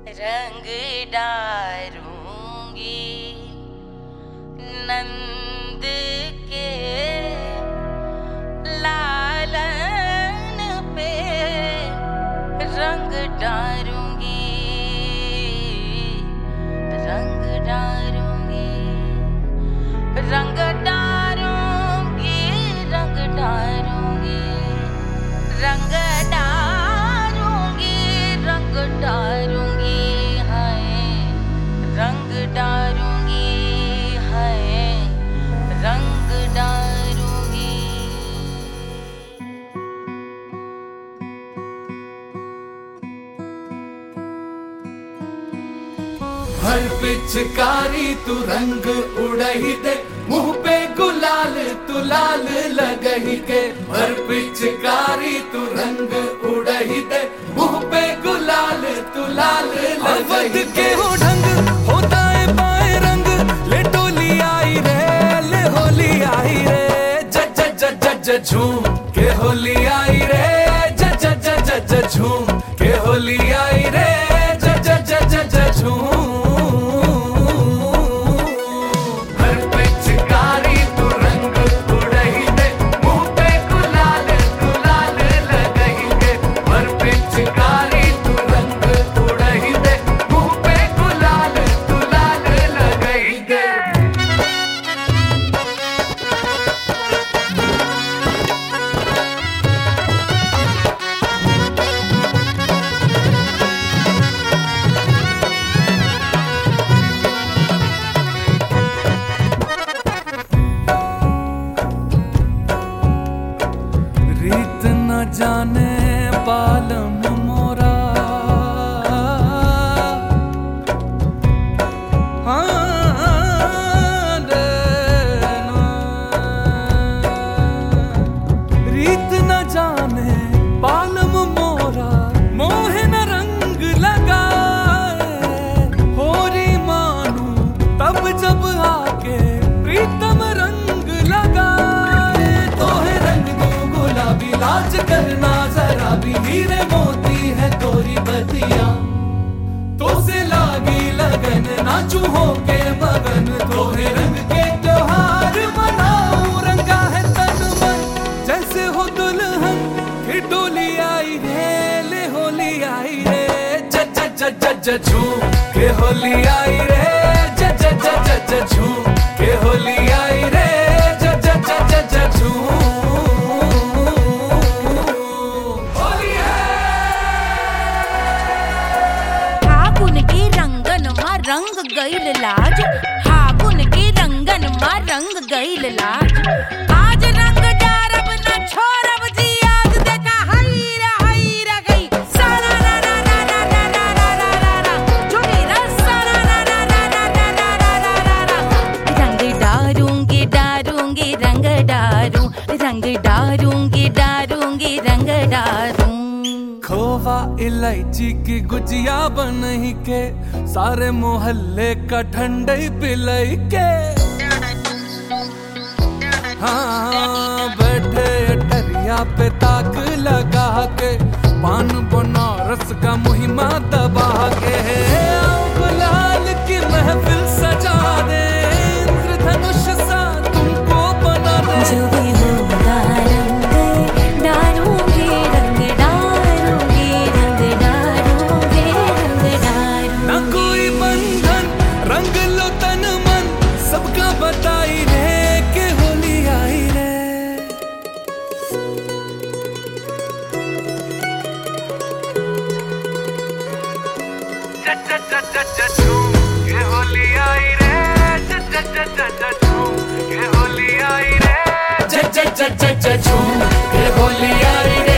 रंग डारूंगी नंद के लालन पे, रंग डारूंगी, रंग डारूंगी, रंग डारूंगी, रंग डारूंगी, रंग डारूंगी, रंग डारूंगी, हाय रंग डारूंगी, हाय रंग डारूंगी। हर पिचकारी तू रंग उड़ही दे, मुंह पे गुलाल तू लाल लगही के। हर पिचकारी तू रंग उड़ही दे, मुंह पे गुलाल तू लाल लगही के। हो ढंग होता है पाए रंग, ले टोली आई रे, ले होली आई रे, जज जज जज झूम के होली आई रे, जज जज जज झूम के होली आई रे, जज जज जज झूम। जाने बालम मोरा, रीत न जाने बालम मोरा, मोहे न रंग लगाए। होरी मानू तब जब आके प्रीतम रंग लगाए। तोहे रंग दो गुलाबी लाज करना जरा भी, हीरे मोती है तोरी बतिया। तो से लागी लगन नाचू हो के मगन, तोहे रंग के त्योहार मनाऊं। रंगा है तन मन जैसे हो दुल्हन की डोली आई रे, ले होली आई रे, जज जज जज झूम के होली आई रे, जज जज जज झूम के होली आई रे, जज जज जज झूम। रंग गईल लाज, फागुन के रंगन मां रंग गईल लाज। आज रंग डारब न छोड़ब जी, आज देखा हैरा हैरा गई सारा रा रा रा रा रा रा रा रा रा, जोगी रसा रा रा रा रा रा रा रा रा रा रा। रंग डारूंगी डारूंगी रंग डारूं, रंग डारूंगी डारूंगी रंग डारूं। खोवा इलायची की गुजिया बनही के, सारे मोहल्ले का ठंडई पिलाई के। हाँ बैठे अटरिया पे ताक लगा के, पान बनारस का मुहिमा दबा के। गुलाल की महफिल सजा दे, इंद्रधनुष सा तुमको बना दे। जो भी होगा रंग डारूंगी, रंग डारूंगी, रंग डारूंगी, रंग डारूंगी। ना कोई बंधन, रंग लो तन मन, सबका बताई रे के होली आई रे। ये होली आई रे, ये होली आई रे, ये होली आई रे।